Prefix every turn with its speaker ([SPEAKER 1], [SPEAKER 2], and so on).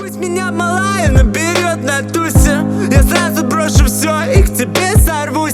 [SPEAKER 1] Пусть меня малая наберет на тусе, я сразу брошу все и к тебе сорву.